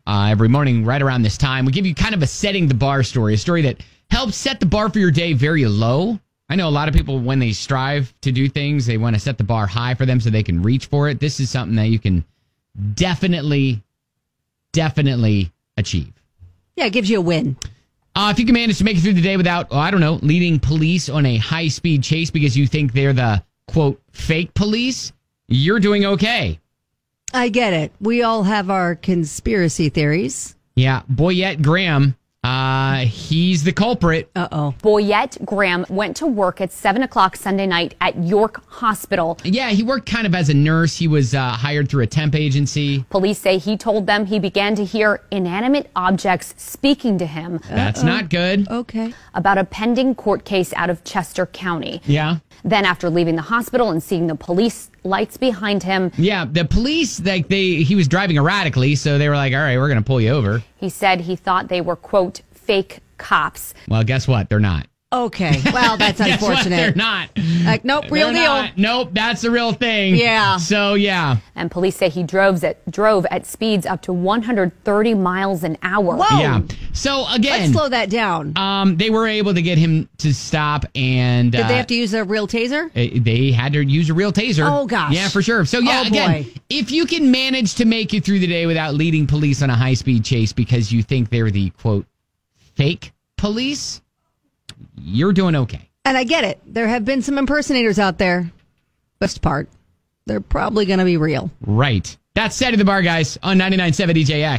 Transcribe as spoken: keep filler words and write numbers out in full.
uh, every morning right around this time. We give you kind of a setting the bar story, a story that helps set the bar for your day very low. I know a lot of people, when they strive to do things, they want to set the bar high for them so they can reach for it. This is something that you can definitely, definitely achieve. Yeah, it gives you a win. Uh, if you can manage to make it through the day without, oh, I don't know, leading police on a high-speed chase because you think they're the, quote, fake police, you're doing okay. I get it. We all have our conspiracy theories. Yeah, Boyette Graham, uh, he's the culprit. Uh-oh. Boyette Graham went to work at seven o'clock Sunday night at York Hospital. Yeah, he worked kind of as a nurse. He was uh, hired through a temp agency. Police say he told them he began to hear inanimate objects speaking to him. That's Uh-oh. not good. Okay. About a pending court case out of Chester County. Yeah. Then after leaving the hospital and seeing the police lights behind him. Yeah, the police, like they, he was driving erratically, so they were like, all right, we're going to pull you over. He said he thought they were, quote, fake cops. Well, guess what? They're not. Okay. Well, that's Guess what? unfortunate. They're not. Like, nope, real They're deal. not. Nope, that's the real thing. Yeah. So, yeah. And police say he drove at, drove at speeds up to one hundred thirty miles an hour. Whoa. Yeah. So, again. Let's slow that down. Um, they were able to get him to stop, and Did uh, they have to use a real taser? they had to use a real taser. Oh, gosh. Yeah, for sure. So, yeah, Oh, again, boy. if you can manage to make it through the day without leading police on a high-speed chase because you think they're the, quote, fake police, you're doing okay. And I get it. There have been some impersonators out there. Best part, they're probably going to be real. Right. That's Set at the Bar, guys, on ninety-nine point seven D J X.